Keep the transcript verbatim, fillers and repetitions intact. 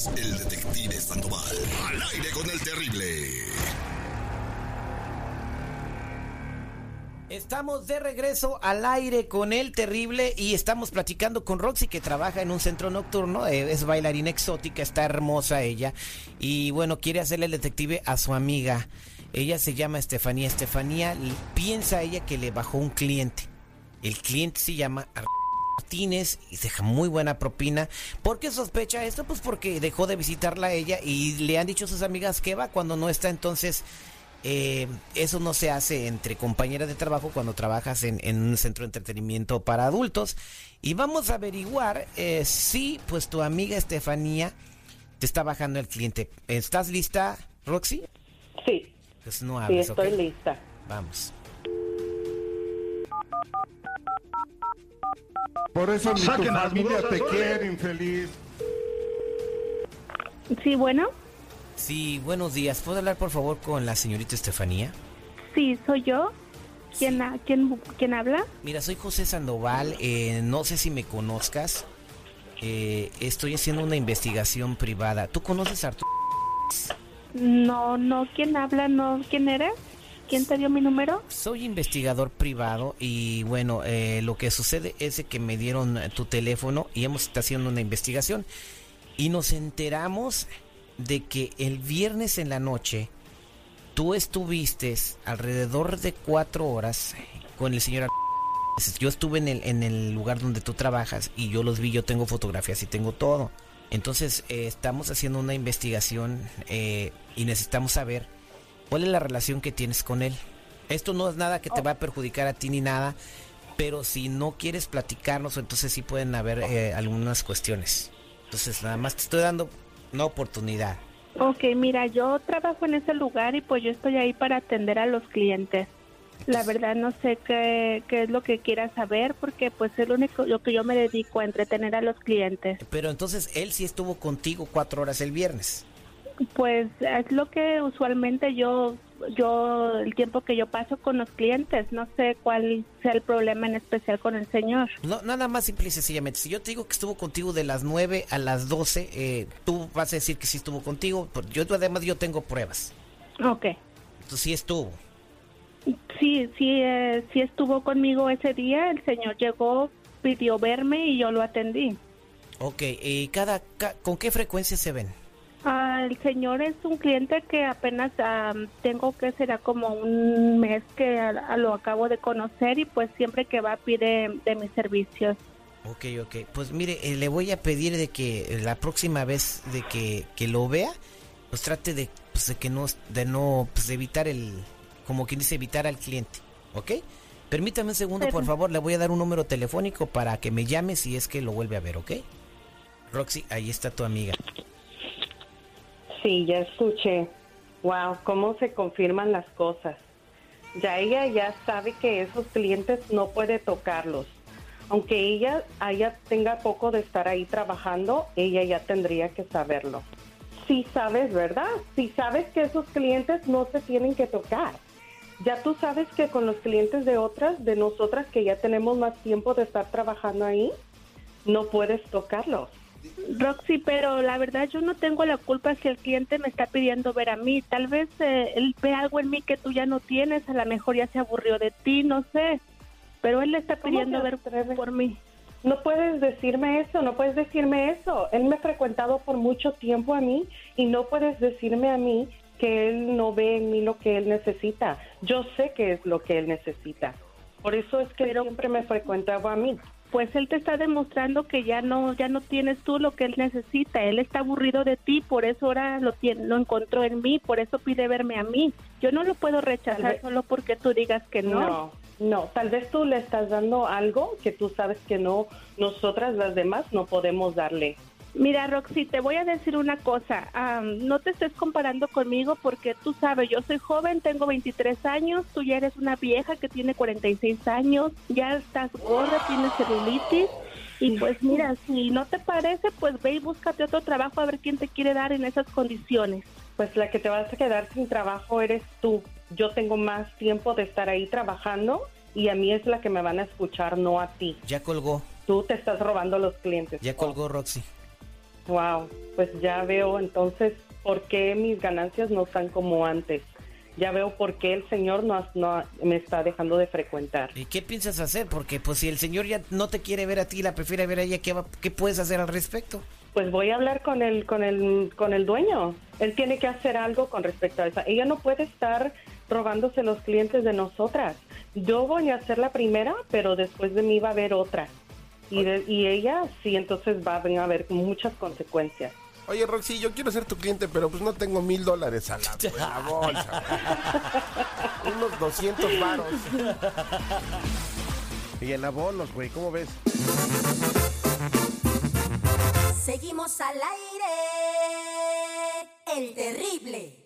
es el detective Sandoval. Al aire con el terrible. Estamos de regreso al aire con el terrible y estamos platicando con Roxy, que trabaja en un centro nocturno, eh, es bailarina exótica, está hermosa ella y bueno, quiere hacerle el detective a su amiga. Ella se llama Estefanía. Estefanía piensa ella que le bajó un cliente. El cliente se llama Martínez y deja muy buena propina. ¿Por qué sospecha esto? Pues porque dejó de visitarla a ella y le han dicho sus amigas que va cuando no está. Entonces eh, eso no se hace entre compañeras de trabajo cuando trabajas en, en un centro de entretenimiento para adultos. Y vamos a averiguar eh, si pues tu amiga Estefanía te está bajando el cliente. ¿Estás lista, Roxy? Sí. Pues no Sí, hables, estoy ¿ok? lista. Vamos. Por eso ni tu Saquen las familia mugrosas, te órale. quiere, infeliz. Sí, bueno. Sí, buenos días. ¿Puedo hablar, por favor, con la señorita Estefanía? Sí, soy yo. ¿Quién, ha- quién, quién habla? Mira, soy José Sandoval. Eh, no sé si me conozcas. Eh, estoy haciendo una investigación privada. ¿Tú conoces a Arturo? No, no, ¿quién habla? No, ¿quién eres? ¿Quién te dio mi número? Soy investigador privado y bueno, eh, lo que sucede es de que me dieron eh, tu teléfono y hemos estado haciendo una investigación y nos enteramos de que el viernes en la noche tú estuviste alrededor de cuatro horas con el señor Arturo. Yo estuve en el, en el lugar donde tú trabajas y yo los vi, yo tengo fotografías y tengo todo. Entonces eh, estamos haciendo una investigación eh, y necesitamos saber cuál es la relación que tienes con él. Esto no es nada que te va a perjudicar a ti ni nada, pero si no quieres platicarnos, entonces sí pueden haber eh, algunas cuestiones. Entonces nada más te estoy dando una oportunidad. Ok, mira, yo trabajo en ese lugar y pues yo estoy ahí para atender a los clientes. La verdad no sé qué, qué es lo que quieras saber porque pues es lo único lo que yo me dedico a entretener a los clientes. Pero entonces él sí estuvo contigo cuatro horas el viernes. Pues es lo que usualmente yo, yo, el tiempo que yo paso con los clientes, no sé cuál sea el problema en especial con el señor. No, nada más simple y sencillamente. Si yo te digo que estuvo contigo de las nueve a las doce, eh, tú vas a decir que sí estuvo contigo. Porque yo además yo tengo pruebas. Ok. Entonces sí estuvo. Sí, sí, eh, sí estuvo conmigo ese día, el señor llegó, pidió verme y yo lo atendí. Ok, ¿y cada, ca- con qué frecuencia se ven? Ah, el señor es un cliente que apenas ah, tengo que será como un mes que a- a lo acabo de conocer y pues siempre que va pide de mis servicios. Ok, ok. Pues mire, eh, le voy a pedir de que la próxima vez de que, que lo vea, pues trate de, pues, de que no, de no, pues de evitar el, como quien dice, evitar al cliente, ¿ok? Permítame un segundo, por favor, le voy a dar un número telefónico para que me llame si es que lo vuelve a ver, ¿ok? Roxy, ahí está tu amiga. Sí, ya escuché. Wow, cómo se confirman las cosas. Ya ella ya sabe que esos clientes no puede tocarlos. Aunque ella, ella tenga poco de estar ahí trabajando, ella ya tendría que saberlo. Sí sabes, ¿verdad? Sí sabes que esos clientes no se tienen que tocar. Ya tú sabes que con los clientes de otras, de nosotras que ya tenemos más tiempo de estar trabajando ahí, no puedes tocarlos. Roxy, pero la verdad yo no tengo la culpa si el cliente me está pidiendo ver a mí. Tal vez eh, él ve algo en mí que tú ya no tienes, a lo mejor ya se aburrió de ti, no sé. Pero él le está ¿Cómo pidiendo te ver atreves? por mí. No puedes decirme eso, no puedes decirme eso. Él me ha frecuentado por mucho tiempo a mí y no puedes decirme a mí que él no ve en mí lo que él necesita. Yo sé que es lo que él necesita. Por eso es que Pero- siempre me frecuentaba a mí. Pues él te está demostrando que ya no ya no tienes tú lo que él necesita. Él está aburrido de ti, por eso ahora lo tiene, lo encontró en mí, por eso pide verme a mí. Yo no lo puedo Tal rechazar vez- solo porque tú digas que no. No, no, tal vez tú le estás dando algo que tú sabes que no, nosotras las demás no podemos darle. Mira, Roxy, te voy a decir una cosa. Am, no te estés comparando conmigo porque tú sabes, yo soy joven, tengo veintitrés años, tú ya eres una vieja que tiene cuarenta y seis años, ya estás gorda, tienes celulitis. Y pues mira, si no te parece, pues ve y búscate otro trabajo a ver quién te quiere dar en esas condiciones. Pues la que te vas a quedar sin trabajo eres tú. Yo tengo más tiempo de estar ahí trabajando y a mí es la que me van a escuchar, no a ti. Ya colgó, Tú te estás robando los clientes. ya colgó Roxy. Wow, pues ya veo entonces por qué mis ganancias no están como antes. Ya veo por qué el Señor no, no me está dejando de frecuentar. ¿Y qué piensas hacer? Porque pues si el Señor ya no te quiere ver a ti, la prefiere ver a ella, ¿qué, va, qué puedes hacer al respecto? Pues voy a hablar con el, con el, con el dueño. Él tiene que hacer algo con respecto a eso. Ella no puede estar robándose los clientes de nosotras. Yo voy a ser la primera, pero después de mí va a haber otra. Y, de, y ella sí, entonces va a haber muchas consecuencias. Oye, Roxy, yo quiero ser tu cliente, pero pues no tengo mil dólares a la, a la bolsa. Unos doscientos varos. Y en abonos, güey, ¿cómo ves? Seguimos al aire. El Terrible.